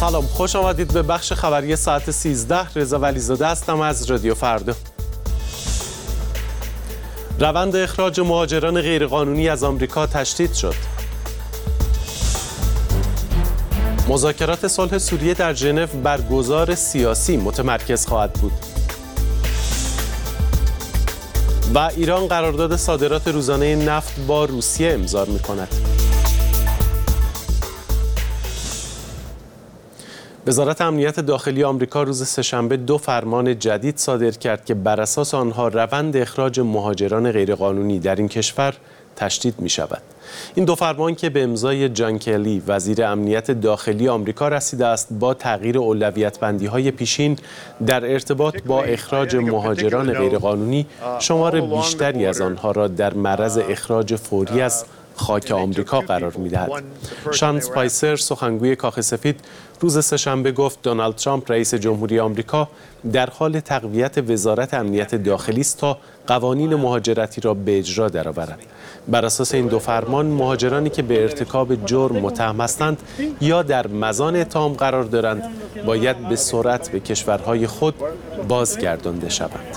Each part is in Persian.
سلام، خوش آمدید به بخش خبری ساعت 13. رضا ولیزاده هستم از رادیو فردا. روند اخراج مهاجران غیرقانونی از آمریکا تشدید شد. مذاکرات صلح سوریه در ژنو بر گذار سیاسی متمرکز خواهد بود. و ایران قرارداد صادرات روزانه نفت با روسیه امضا می‌کند. وزارت امنیت داخلی آمریکا روز سه‌شنبه 2 فرمان جدید صادر کرد که بر اساس آنها روند اخراج مهاجران غیرقانونی در این کشور تشدید می شود. این 2 فرمان که به امضای جان کلی وزیر امنیت داخلی آمریکا رسیده است با تغییر اولویت‌بندی‌های پیشین در ارتباط با اخراج مهاجران غیرقانونی، شمار بیشتری از آنها را در معرض اخراج فوری از خاک آمریکا قرار می‌دهد. شان اسپایسر، سخنگوی کاخ سفید، روز سه‌شنبه گفت دونالد ترامپ رئیس جمهوری آمریکا در حال تقویت وزارت امنیت داخلی است تا قوانین مهاجرتی را به اجرا درآورد. بر اساس این 2 فرمان، مهاجرانی که به ارتکاب جرم متهم هستند یا در مزان اتهام قرار دارند باید به سرعت به کشورهای خود بازگردانده شوند.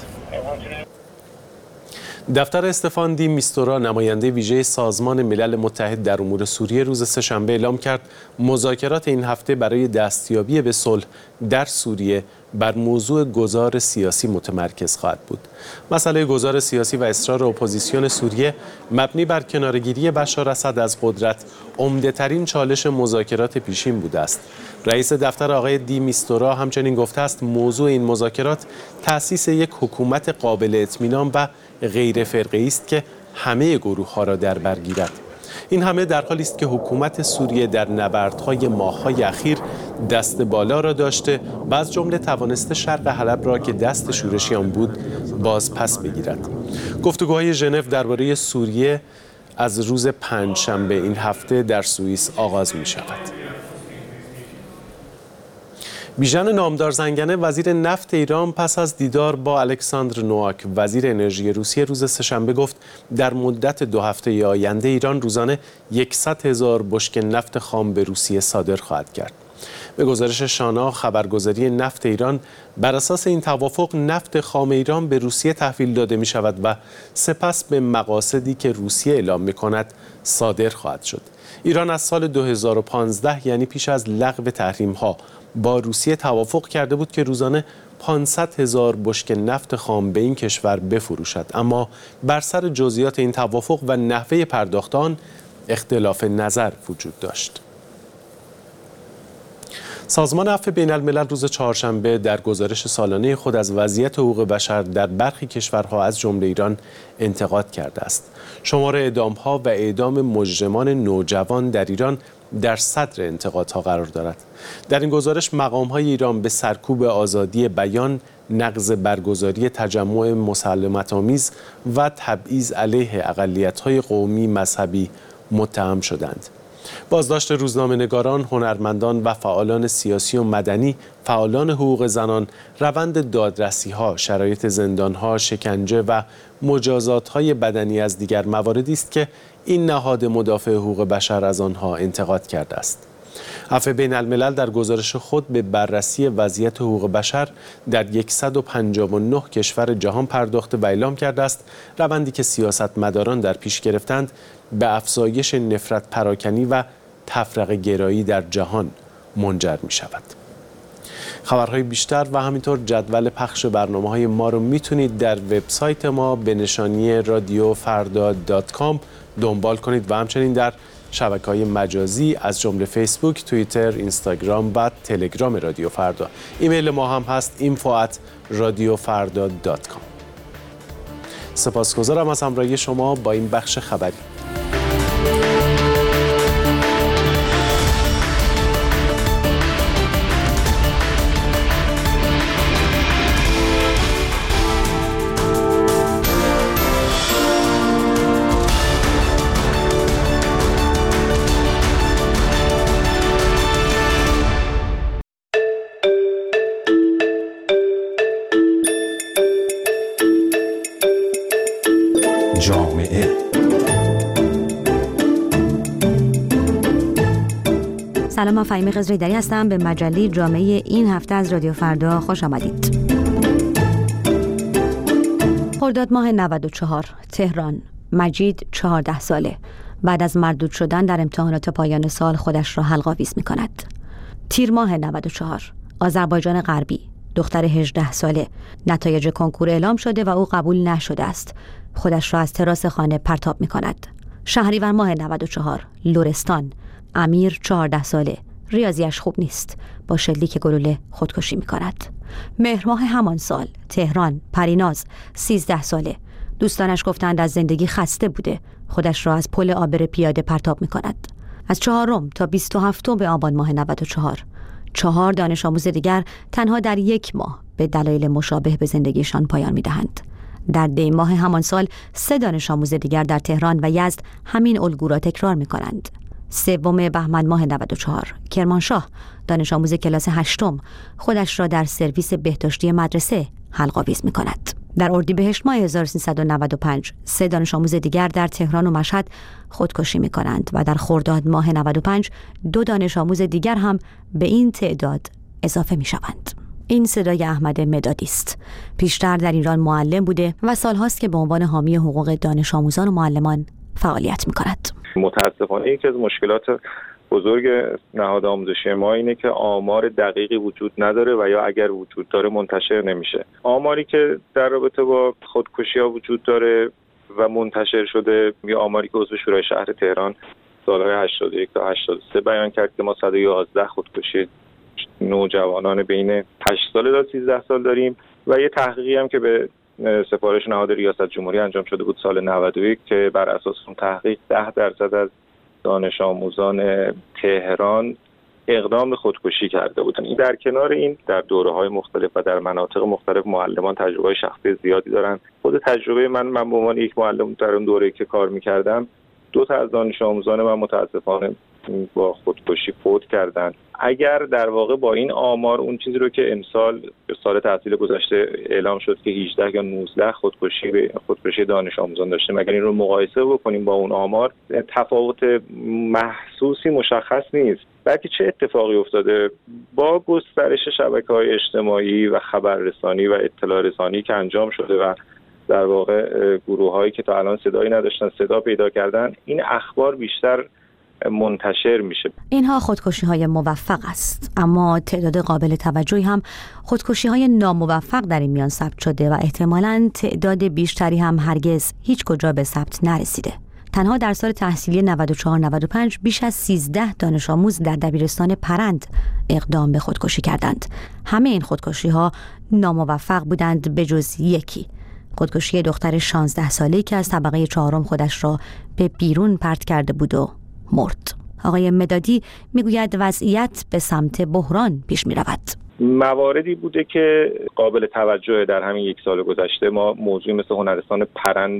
دفتر استفان دی میستورا، نماینده ویژه سازمان ملل متحد در امور سوریه، روز سه‌شنبه اعلام کرد مذاکرات این هفته برای دستیابی به صلح در سوریه بر موضوع گذار سیاسی متمرکز خواهد بود. مسئله گذار سیاسی و اصرار اپوزیسیون سوریه مبنی بر کنارگیری بشار اسد از قدرت عمده‌ترین چالش مذاکرات پیشین بوده است. رئیس دفتر آقای دی میستورا همچنین گفته است موضوع این مذاکرات تأسیس یک حکومت قابل اطمینان و غیر فرقه‌ای است که همه گروه‌ها را در بر گیرد. این همه در حالی است که حکومت سوریه در نبردهای ماه‌های اخیر دست بالا را داشته و از جمله توانسته شرق حلب را که دست شورشی آن بود باز پس بگیرد. گفتگوهای ژنو درباره سوریه از روز پنجشنبه این هفته در سوئیس آغاز می شود. بیژن نامدار زنگنه، وزیر نفت ایران، پس از دیدار با الکساندر نوآک وزیر انرژی روسیه روز سه‌شنبه گفت در مدت 2 هفته آینده ایران روزانه 100,000 بشکه نفت خام به روسیه صادر خواهد کرد. به گزارش شانا خبرگزاری نفت ایران، بر اساس این توافق نفت خام ایران به روسیه تحویل داده می شود و سپس به مقاصدی که روسیه اعلام می کند صادر خواهد شد. ایران از سال 2015 یعنی پیش از لغو تحریم ها با روسیه توافق کرده بود که روزانه 500,000 بشکه نفت خام به این کشور بفروشد، اما بر سر جزئیات این توافق و نحوه پرداخت آن اختلاف نظر وجود داشت. سازمان عفو بین الملل روز چهارشنبه در گزارش سالانه خود از وضعیت حقوق بشر در برخی کشورها از جمله ایران انتقاد کرده است. شمار اعدام‌ها و اعدام مجرمان نوجوان در ایران در صدر انتقادها قرار دارد. در این گزارش مقام‌های ایران به سرکوب آزادی بیان، نقض برگزاری تجمع مسالمت‌آمیز و تبعیض علیه اقلیت‌های قومی مذهبی متهم شدند. بازداشت روزنامه‌نگاران، هنرمندان و فعالان سیاسی و مدنی، فعالان حقوق زنان، روند دادرسی‌ها، شرایط زندان‌ها، شکنجه و مجازات‌های بدنی از دیگر مواردی است که این نهاد مدافع حقوق بشر از آنها انتقاد کرده است. عفو بین الملل در گزارش خود به بررسی وضعیت حقوق بشر در 159 کشور جهان پرداخته و اعلام کرده است روندی که سیاستمداران در پیش گرفتند به افزایش نفرت پراکنی و تفرقه گرایی در جهان منجر می شود. خبرهای بیشتر و همینطور جدول پخش برنامه‌های ما رو میتونید در وبسایت ما به نشانی radiofrda.com دنبال کنید و همچنین در شبکه‌های مجازی از جمله فیسبوک، توییتر، اینستاگرام و تلگرام رادیو فردا. ایمیل ما هم هست info@radiofrda.com. سپاسگزارم از همراهی شما با این بخش خبری. جامعه سلام، من فهیمه قزریدری هستم. به مجله جامعه این هفته از رادیو فردا خوش آمدید. خرداد ماه 94، تهران. مجید 14 ساله. بعد از مردود شدن در امتحانات پایان سال خودش را حلق‌آویز می‌کند. تیر ماه 94، آذربایجان غربی. دختر 18 ساله. نتایج کنکور اعلام شده و او قبول نشده است. خودش را از تراس خانه پرتاب می‌کند. شهریور ماه 94، لرستان. امیر 14 ساله. ریاضیش خوب نیست. با شلیک گلوله خودکشی می‌کند. مهر ماه همان سال، تهران. پریناز 13 ساله. دوستانش گفتند از زندگی خسته بوده. خودش را از پل عابر پیاده پرتاب می‌کند. از 4 تا 27 آبان ماه 94، 4 دانش آموز دیگر تنها در یک ماه به دلایل مشابه به زندگیشان پایان می‌دهند. در دی ماه همان سال 3 دانش آموز دیگر در تهران و یزد همین الگو را تکرار می‌کنند. 3 بهمن ماه 94، کرمانشاه. دانش آموز کلاس 8 خودش را در سرویس بهداشتی مدرسه حلق‌آویز می‌کند. در اردیبهشت ماه 1395، 3 دانش آموز دیگر در تهران و مشهد خودکشی می‌کنند و در خرداد ماه 95 2 دانش آموز دیگر هم به این تعداد اضافه می‌شوند. این صدای احمد مدادی است. پیشتر در ایران معلم بوده و سال‌هاست که به عنوان حامی حقوق دانش آموزان و معلمان فعالیت می‌کند. متاسفانه یکی از مشکلات بزرگ نهاد آموزشی ما اینه که آمار دقیقی وجود نداره و یا اگر وجود داره منتشر نمیشه. آماری که در رابطه با خودکشی‌ها وجود داره و منتشر شده، یا آماری که عضو شورای شهر تهران سالهای 81 تا 83 بیان کرد که ما 111 خودکشی نوجوانان بین 8 ساله تا 13 سال داریم و یه تحقیقی هم که به سفارش نهاد ریاست جمهوری انجام شده بود سال 91 که بر اساس اون تحقیق 10% از دانش آموزان تهران اقدام به خودکشی کرده بودن. این در کنار این در دوره‌های مختلف و در مناطق مختلف معلمان تجربه شخصی زیادی دارن. خود تجربه من به عنوان یک معلم در اون دوره‌ای که کار می‌کردم 2 تا از دانش آموزان من متاسفانه با خودکشی فوت کردن. اگر در واقع با این آمار اون چیزی رو که امسال سال تحصیل گذشته اعلام شد که 18 یا 19 خودکشی دانش آموزان داشتیم، اگر این رو مقایسه بکنیم با اون آمار، تفاوت محسوسی مشخص نیست. بلکه چه اتفاقی افتاده؟ با گسترش شبکه‌های اجتماعی و خبررسانی و اطلاع رسانی که انجام شده و در واقع گروه‌هایی که تا الان صدایی نداشتن صدا پیدا کردن، این اخبار بیشتر منتشر میشه. اینها خودکشی‌های موفق است، اما تعداد قابل توجهی هم خودکشی‌های ناموفق در این میان ثبت شده و احتمالاً تعداد بیشتری هم هرگز هیچ کجا به ثبت نرسیده. تنها در سال تحصیلی 94-95 بیش از 13 دانش آموز در دبیرستان پرند اقدام به خودکشی کردند. همه این خودکشی‌ها ناموفق بودند به جز یکی، خودکشی دختر 16 ساله‌ای که از طبقه 4 خودش را به بیرون پرت کرده بود و مرد. آقای مدادی میگوید وضعیت به سمت بحران پیش می رود. مواردی بوده که قابل توجه در همین 1 سال گذشته. ما موضوعی مثل هنرستان پرند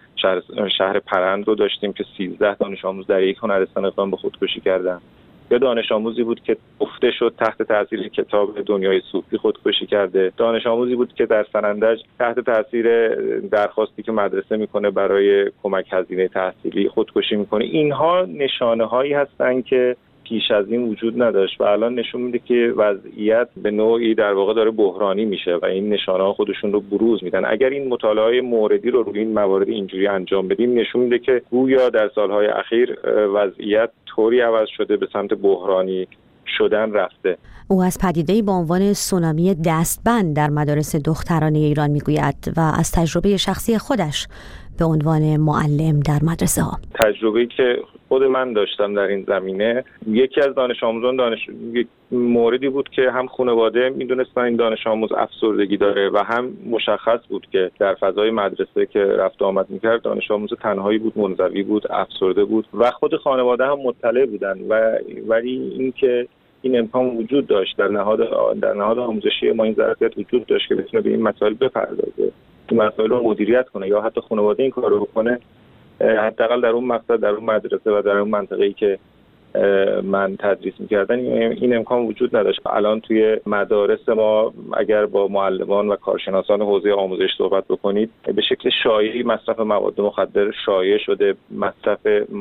شهر پرند رو داشتیم که 13 دانش آموز در یک هنرستان اقدام به خودکشی کردن. یا دانش آموزی بود که گفته شد تحت تاثیر کتاب دنیای صوفی خودکشی کرده. دانش آموزی بود که در سنندج تحت تاثیر درخواستی که مدرسه میکنه برای کمک هزینه تحصیلی خودکشی میکنه. اینها نشانه هایی هستن که پیش از این وجود نداشت و الان نشون میده که وضعیت به نوعی در واقع داره بحرانی میشه و این نشانه ها خودشون رو بروز میدن. اگر این مطالعه موردی رو روی این موارد اینجوری انجام بدیم، نشون میده که گویا در سالهای اخیر وضعیت طوری عوض شده به سمت بحرانی شدن رفته. او از پدیده‌ای با عنوان سونامی دستبند در مدارس دخترانه ایران میگوید و از تجربه شخصی خودش به عنوان معلم در مدرسه ها. تجربه‌ای که خود من داشتم در این زمینه، یکی از دانش آموزان موردی بود که هم خانواده میدونستن این دانش آموز افسردگی داره و هم مشخص بود که در فضای مدرسه که رفت و آمد میکرد دانش آموز تنهایی بود، منزوی بود، افسرده بود و خود خانواده هم مطلع بودن ولی اینکه این امکان وجود داشت در نهاد آموزشی ما، این ظرفیت وجود داشت که بتونه به این مسائل بپردازه، این مسائل رو مدیریت کنه یا حتی خانواده این کارو بکنه، حداقل در اون مقصد، در اون مدرسه و در اون منطقه‌ای که من تدریس می‌کردن این امکان وجود نداشت. الان توی مدارس ما اگر با معلمان و کارشناسان حوزه آموزش صحبت بکنید، به شکل شایعی مصرف مواد مخدر شایع شده. مصرف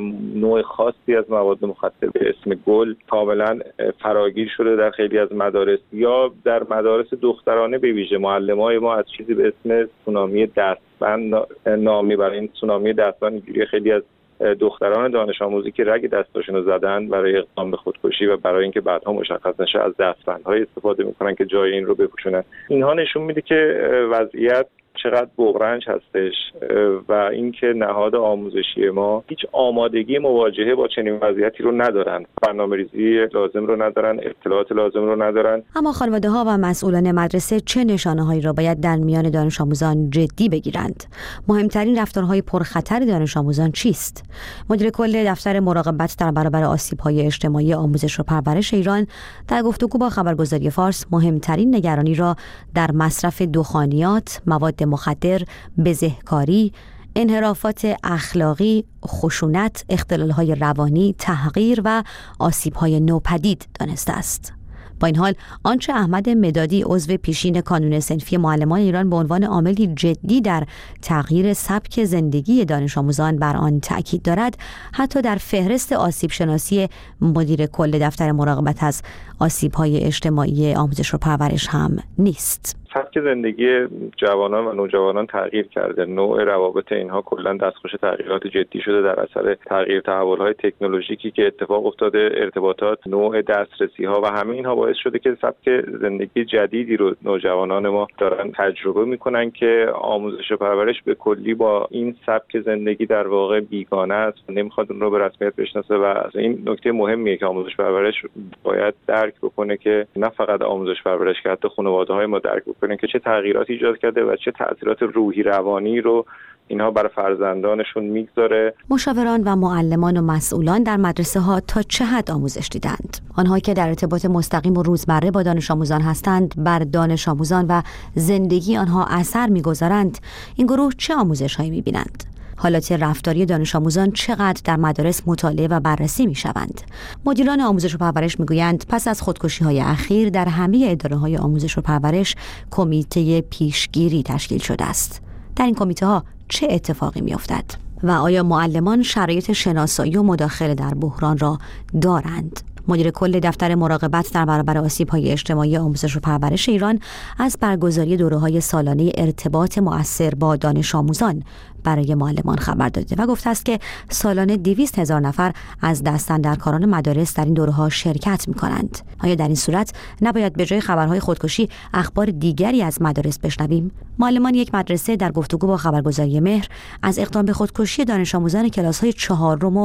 نوع خاصی از مواد مخدر به اسم گل کاملا فراگیر شده در خیلی از مدارس، یا در مدارس دخترانه به ویژه معلمای ما از چیزی به اسم سونامی دستبند نام میبرن. این سونامی دستبند اینجوری خیلی از دختران دانش آموزی که رگ دستاشون رو زدن برای اقدام به خودکشی و برای اینکه بعدها مشخص نشه از دستبندهای استفاده میکنن که جای این رو بپوشونن. اینها نشون میده که وضعیت چقدر بغرنج هستش و اینکه نهاد آموزشی ما هیچ آمادگی مواجهه با چنین وضعیتی رو ندارن، برنامه‌ریزی لازم رو ندارن، اطلاعات لازم رو ندارن. اما خانواده‌ها و مسئولان مدرسه چه نشانه‌هایی را باید در میان دانش آموزان جدی بگیرند؟ مهمترین رفتارهای پرخطر دانش آموزان چیست؟ مدیر کل دفتر مراقبت در برابر آسیب‌های اجتماعی آموزش و پرورش ایران در گفتگو با خبرگزاری فارس مهمترین نگرانی را در مصرف دخانیات، مواد مخدر، بزهکاری، انحرافات اخلاقی، خشونت، اختلال‌های روانی، تحقیر و آسیب‌های نوپدید دانسته است. با این حال آنچه احمد مدادی عضو پیشین کانون صنفی معلمان ایران به عنوان عاملی جدی در تغییر سبک زندگی دانش آموزان بر آن تأکید دارد، حتی در فهرست آسیب شناسی مدیر کل دفتر مراقبت از آسیب‌های اجتماعی آموزش و پرورش هم نیست. سبک زندگی جوانان و نوجوانان تغییر کرده. نوع روابط اینها کلا دستخوش تغییرات جدی شده در اثر تغییر تحول‌های تکنولوژیکی که اتفاق افتاده، ارتباطات، نوع دسترسی‌ها و همه اینها باعث شده که سبک زندگی جدیدی رو نوجوانان ما دارن تجربه می‌کنن که آموزش و پرورش به کلی با این سبک زندگی در واقع بیگانه است، نمی‌خواد اون رو به رسمیت بشناسه و این نکته مهمیه که آموزش پرورش باید درک بکنه که نه فقط آموزش پرورش که حتی خانواده‌های ما درک بکنن که چه تغییراتی ایجاد کرده و چه تأثیرات روحی روانی رو اینها بر فرزندانشون میگذاره. مشاوران و معلمان و مسئولان در مدرسه ها تا چه حد آموزش دیدند؟ آنها که در ارتباط مستقیم و روزمره با دانش آموزان هستند بر دانش آموزان و زندگی آنها اثر میگذارند. این گروه چه آموزش هایی میبینند؟ حالات رفتاری دانش آموزان چقدر در مدارس مطالعه و بررسی می شوند؟ مدیران آموزش و پرورش می گویند پس از خودکشی‌های اخیر در همه اداره‌های آموزش و پرورش کمیته پیشگیری تشکیل شده است. در این کمیته ها چه اتفاقی می افتد؟ و آیا معلمان شرایط شناسایی و مداخله در بحران را دارند؟ مدیر کل دفتر مراقبت در برابر آسیب‌های اجتماعی آموزش و پرورش ایران از برگزاری دوره‌های سالانه ارتباط مؤثر با دانش آموزان برای معلمان خبر داده و گفته است که سالانه 200,000 نفر از دستاندرکاران مدارس در این دوره‌ها شرکت می‌کنند. آیا در این صورت نباید به جای خبرهای خودکشی اخبار دیگری از مدارس بشنویم؟ معلمان یک مدرسه در گفتگو با خبرگزاری مهر از اقدام به خودکشی دانش آموزان کلاس‌های 4 و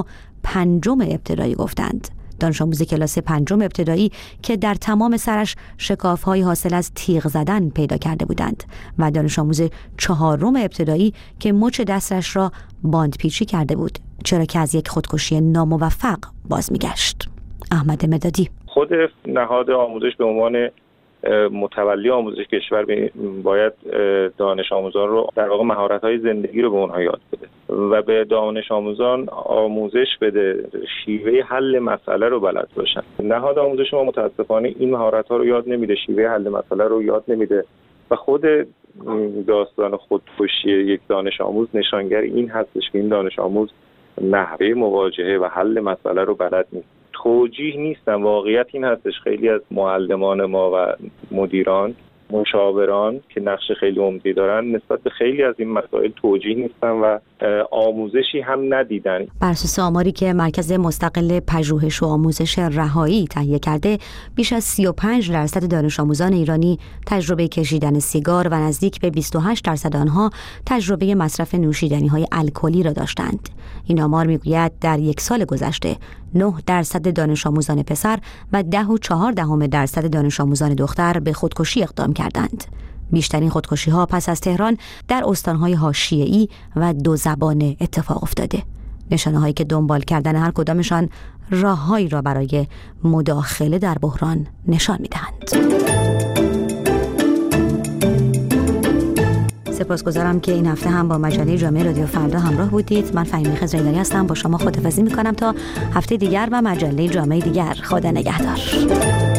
5 ابتدایی گفتند. دانش آموز کلاس 5 ابتدایی که در تمام سرش شکاف‌های حاصل از تیغ زدن پیدا کرده بودند و دانش آموز 4 ابتدایی که مچ دستش را باندپیچی کرده بود، چرا که از یک خودکشی ناموفق باز میگشت. احمد مدادی: خود نهاد آموزش به عنوان متولی آموزش کشور باید دانش آموزان رو در واقع مهارت‌های زندگی رو به اونها یاد بده و به دانش آموزان آموزش بده شیوه حل مسئله رو بلد باشن. نهاد آموزش ما متاسفانه این مهارت‌ها رو یاد نمیده، شیوه حل مسئله رو یاد نمیده و خود داستان خودکشی یک دانش آموز نشانگر این هستش که این دانش آموز نحوه مواجهه و حل مسئله رو بلد نیست. توجیه نیستن. واقعیت این هستش خیلی از معلمان ما و مدیران، مشاوران که نقش خیلی عمده دارن نسبت به خیلی از این مسائل توجیه نیستن و آموزشی هم ندیدن. بر اساس آماری که مرکز مستقل پژوهش و آموزش رهایی تهیه کرده، بیش از 35% دانش آموزان ایرانی تجربه کشیدن سیگار و نزدیک به 28% آنها تجربه مصرف نوشیدنی‌های الکلی را داشتند. این آمار میگوید در یک سال گذشته 9% دانش آموزان پسر و 10.4% دانش آموزان دختر به خودکشی اقدام کردند. بیشترین خودکشی‌ها پس از تهران در استان‌های حاشیه‌ای و دو زبانه اتفاق افتاده. نشانه‌هایی که دنبال کردن هر کدامشان راه‌هایی را برای مداخله در بحران نشان می‌دهند. سپاسگزارم که این هفته هم با مجله جامعه رادیو فردا همراه بودید. من فهیمه خضرایی هستم، با شما خداحافظی میکنم تا هفته دیگر و مجله جامعه دیگر. خدا نگهدار.